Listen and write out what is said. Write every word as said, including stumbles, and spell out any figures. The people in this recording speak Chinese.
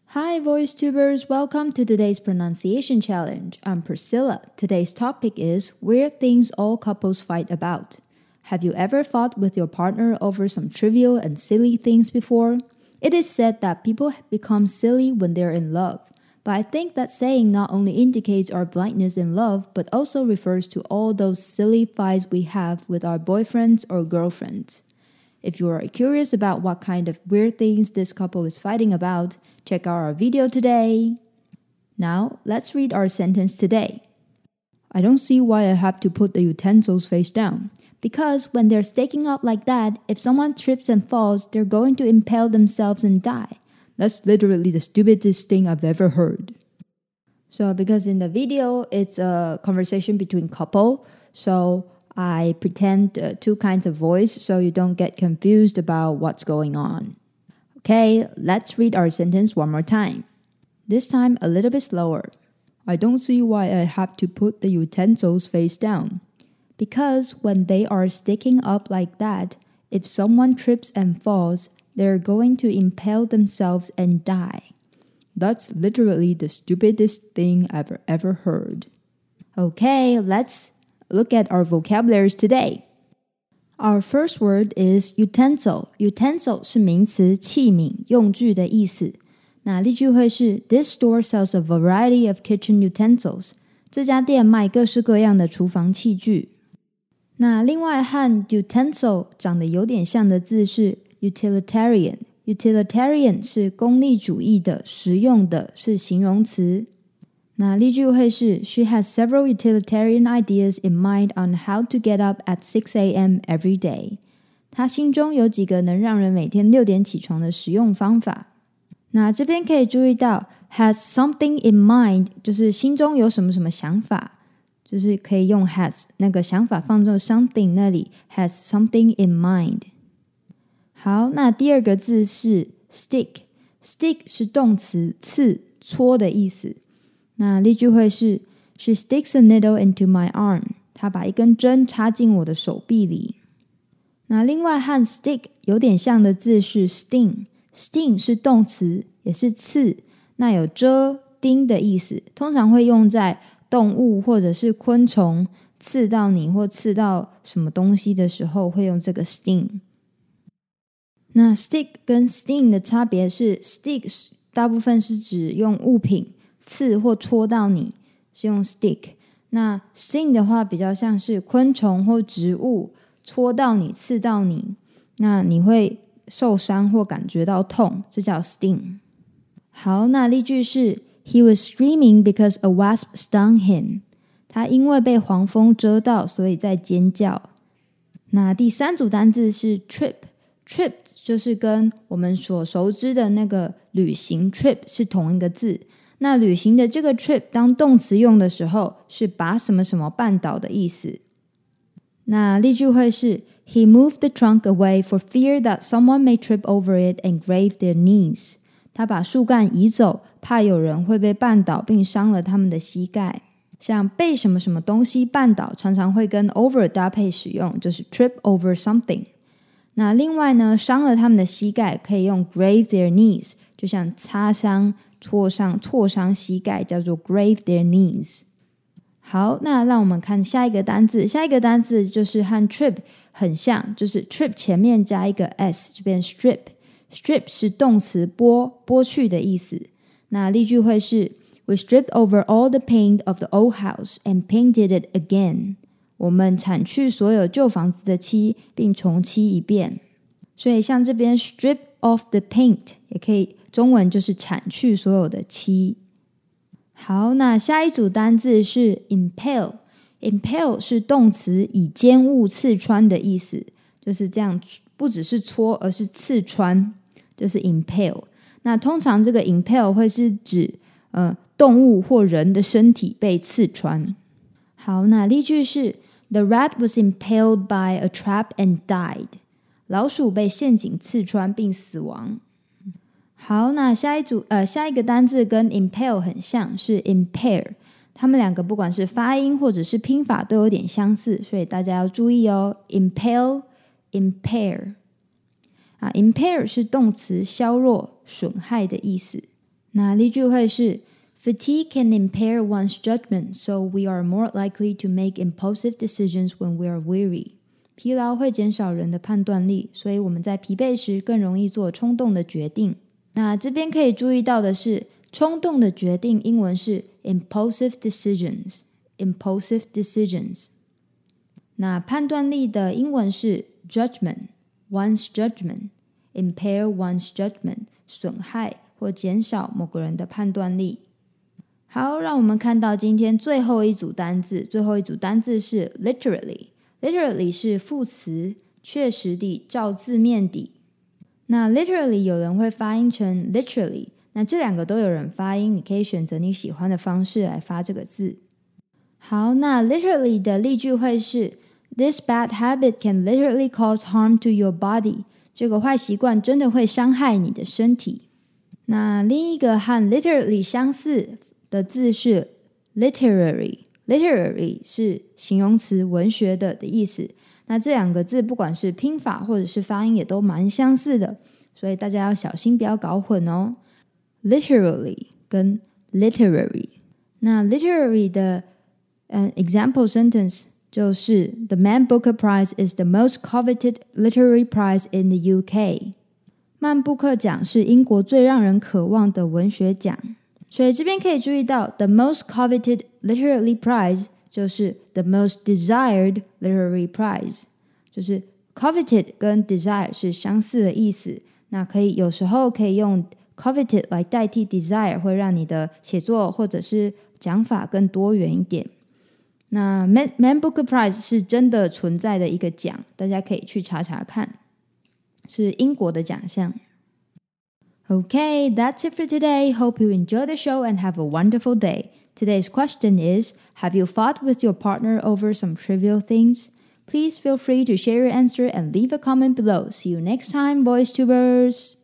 Hi, VoiceTubers! Welcome to today's pronunciation challenge. I'm Priscilla. Today's topic is weird things all couples fight about. Have you ever fought with your partner over some trivial and silly things before? It is said that people become silly when they're in love. But I think that saying not only indicates our blindness in love, but also refers to all those silly fights we have with our boyfriends or girlfriends. If you are curious about what kind of weird things this couple is fighting about, check out our video today. Now, let's read our sentence today. I don't see why I have to put the utensils face down. Because when they're staking up like that, if someone trips and falls, they're going to impale themselves and die. That's literally the stupidest thing I've ever heard. So because in the video, it's a conversation between couple, so I pretend uh, two kinds of voice so you don't get confused about what's going on. Okay, let's read our sentence one more time. This time a little bit slower. I don't see why I have to put the utensils face down. Because when they are sticking up like that, if someone trips and falls, they're going to impale themselves and die. That's literally the stupidest thing I've ever heard. Okay, let's look at our vocabularies today. Our first word is utensil. Utensil 是名词，器皿、用具的意思。那例句会是 This store sells a variety of kitchen utensils. 这家店卖各式各样的厨房器具。那另外和 utensil 长得有点像的字是 utilitarian. Utilitarian 是功利主义的、实用的，是形容词。那例句会是 She has several utilitarian ideas in mind on how to get up at six a.m. every day. 她心中有几个能让人每天六点起床的实用方法。那这边可以注意到 has something in mind 就是心中有什么什么想法，就是可以用 has 那个想法放在 something 那里 has something in mind。 好，那第二个字是 stick. Stick 是动词，刺、戳的意思。那例句会是 She sticks a needle into my arm. 她把一根针插进我的手臂里。那另外和 stick 有点像的字是 sting. Sting 是动词，也是刺，那有蛰、叮的意思，通常会用在动物或者是昆虫刺到你或刺到什么东西的时候会用这个 sting。那 stick 跟 sting 的差别是 stick 大部分是指用物品刺或戳到你，是用 stick。 那 sting 的话比较像是昆虫或植物戳到你、刺到你，那你会受伤或感觉到痛，这叫 sting。 好，那例句是 He was screaming because a wasp stung him. 他因为被黄蜂蛰到，所以在尖叫。那第三组单字是 trip. Trip 就是跟我们所熟知的那个旅行 trip 是同一个字。那旅行的这个 trip 当动词用的时候是把什么什么绊倒的意思。那例句会是 He moved the trunk away for fear that someone may trip over it and grave their knees. 他把树干移走，怕有人会被绊倒并伤了他们的膝盖。像被什么什么东西绊倒常常会跟 over 搭配使用，就是 trip over something。 那另外呢，伤了他们的膝盖可以用 grave their knees， 就像擦伤、挫伤、挫伤膝盖叫做 grave their knees。 好，那让我们看下一个单字。下一个单字就是和 trip 很像，就是 trip 前面加一个 s 就变 strip。 strip 是动词剥、剥去的意思。那例句会是 We stripped over all the paint of the old house and painted it again. 我们铲去所有旧房子的漆并重漆一遍。所以像这边 strip off the paint 也可以中文就是铲去所有的漆。好，那下一组单字是 impale. Impale 是动词，以尖物刺穿的意思，就是这样，不只是戳，而是刺穿，就是 impale。 那通常这个 impale 会是指呃动物或人的身体被刺穿。好，那例句是 The rat was impaled by a trap and died. 老鼠被陷阱刺穿并死亡。好，那下一组呃下一个单字跟 impale 很像，是 impair。 他们两个不管是发音或者是拼法都有点相似，所以大家要注意哦。 impale, impair 啊 impair 是动词，削弱、损害的意思。 那例句会是 Fatigue can impair one's judgment, so we are more likely to make impulsive decisions when we are weary. 疲劳会减少人的判断力，所以我们在疲惫时更容易做冲动的决定。那这边可以注意到的是，冲动的决定英文是 impulsive decisions, impulsive decisions。那判断力的英文是 judgment, one's judgment, impair one's judgment, 损害或减少某个人的判断力。好，让我们看到今天最后一组单字，最后一组单字是 literally。literally 是副词，确实地，照字面地。那 literally 有人会发音成 literally， 那这两个都有人发音，你可以选择你喜欢的方式来发这个字。好，那 literally 的例句会是 This bad habit can literally cause harm to your body. 这个坏习惯真的会伤害你的身体。那另一个和 literally 相似的字是 literary。literary 是形容词，文学的的意思。那这两个字不管是拼法或者是发音也都蛮相似的，所以大家要小心不要搞混哦。Literally 跟 literary。那 literary 的、uh, example sentence 就是 The Man Booker Prize is the most coveted literary prize in the U K. 曼布克奖是英国最让人渴望的文学奖。所以这边可以注意到 The most coveted literary prize 就是 The most desired literary prize， 就是 coveted 跟 desire 是相似的意思。那可以有时候可以用 coveted 来代替 desire， 会让你的写作或者是讲法更多元一点。那 Man, Man Booker Prize 是真的存在的一个奖，大家可以去查查看，是英国的奖项。Okay, that's it for today. Hope you enjoy the show and have a wonderful day. Today's question is, have you fought with your partner over some trivial things? Please feel free to share your answer and leave a comment below. See you next time, voice tubers!